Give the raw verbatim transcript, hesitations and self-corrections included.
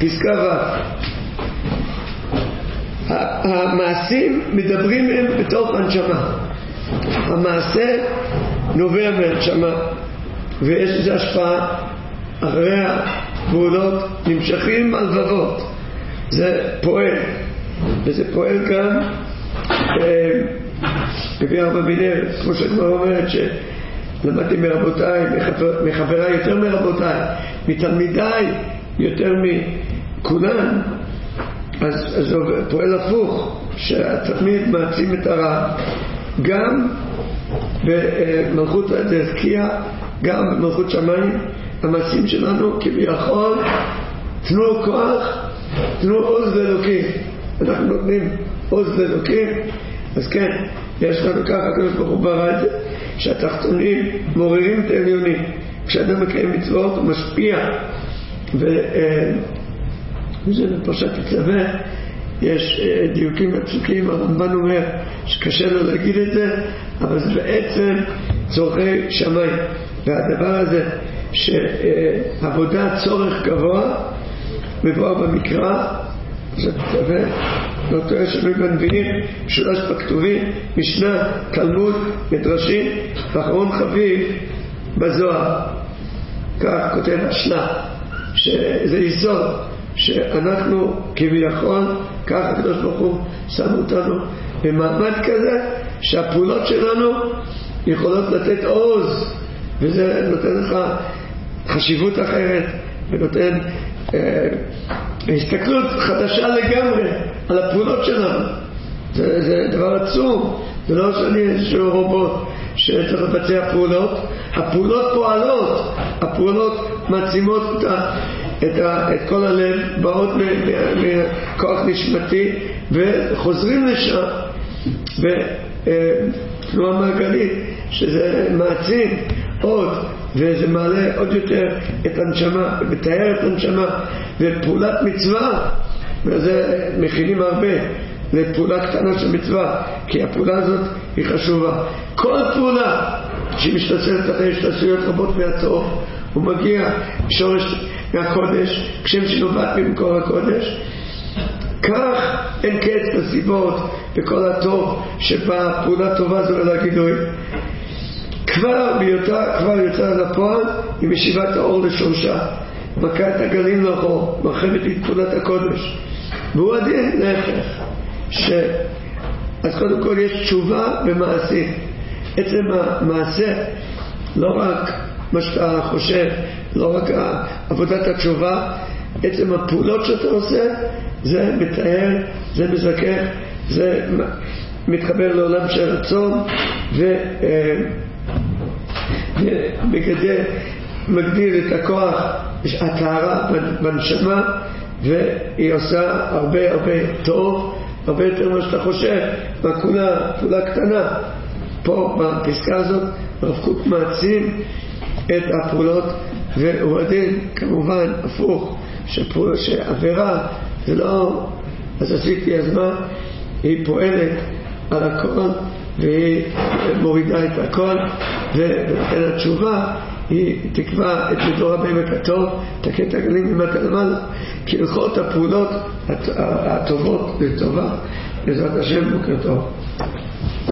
פסקה ו' המעשים מדברים הם בתוך הנשמה. המעשה נובע מהנשמה ויש לזה השפעה. אחרי הפעולות נמשכים הלבבות, זה פועל, וזה פועל גם בבי ארבע בינר, כמו שכבר אומרת שלמדתי מרבותיי, מחבריי יותר מרבותיי, מתלמידיי יותר מכולן. אז, אז זה פועל הפוך, שהתלמיד מעצים את הרע גם במלכות הדרכיה, גם במלכות שמיים. המעשים שלנו כביכול תנו כוח, תנו עוז לאלוקים. אנחנו נותנים עוז לאלוקים. אז כן, יש לנו ככה, הקדוש ברוך הוא ברא את זה, שהתחתונים מעוררים את העליונים. כשאדם מקיים מצוות הוא משפיע. וזה בפרשת תצווה יש דיוקים הפסוקים. הרמב"ן אומר שקשה לו להגיד את זה, אבל זה בעצם צורכי שמיים. והדבר הזה שעבודה צורך גבוה מבואר במקרא, זה תצווה לא טועה שנוי בנביאים, שלוש בכתובים, משנה, תלמוד, מדרשים, ואחרון חביב בזוהר. כך כותב השלה, שזה יסוד שאנחנו כביכול, כך הקדוש ברוך הוא שם אותנו במעמד כזה שהפעולות שלנו יכולות לתת עוז, וזה נותן לך חשיבות אחרת ונותן אה, הסתכלות חדשה לגמרי על הפעולות שלנו. זה, זה דבר עצום. זה לא שאני איזשהו רובוט שצריך לבצע פעולות. הפעולות פועלות, הפעולות מעצימות את, את, את כל הלב, באות מכוח נשמתי וחוזרים לשם בתנועה מעגלית, שזה מעצים עוד וזה מעלה עוד יותר את הנשמה ומתאר את הנשמה. ופעולת מצווה, וזה מכינים הרבה לפעולה קטנה של מצווה, כי הפעולה הזאת היא חשובה. כל פעולה שהיא משתתפת אחרי השתתפויות רבות מהטוב, הוא מגיע שורש מהקודש, כשם שנובעת ממקור הקודש. כך אין קץ לסיבות בכל הטוב שבה פעולה טובה זו אל הגילוי. כבר ביותה, כבר יוצא לפועל עם ישיבת האור לשורשה, מכה את הגלים לאחור, מרחבת את פעולת הקודש. והוא הדין להפך, ש... אז קודם כל יש תשובה במעשים. עצם המעשה, לא רק מה שאתה חושב, לא רק עבודת התשובה, עצם הפעולות שאתה עושה, זה מתאר, זה מזכך, זה מתחבר לעולם של רצון ו... ומגדל, מגדיל את הכוח, הטהרה בנשמה, והיא עושה הרבה הרבה טוב, הרבה יותר מה שאתה חושב. והכולה, פעולה קטנה. פה בפסקה הזאת הרב קוק מעצים את הפעולות, והוא הדין כמובן הפוך, שפעול, שעבירה זה לא אז עשיתי אז מה, היא פועלת על הכל והיא מורידה את הכל, ולכן התשובה היא תקבע את מדור בעמק הטוב, תקן את הגלים ממטה למעלה, כי הלכות הפעולות הטובות לטובה. בעזרת השם, בוקר טוב.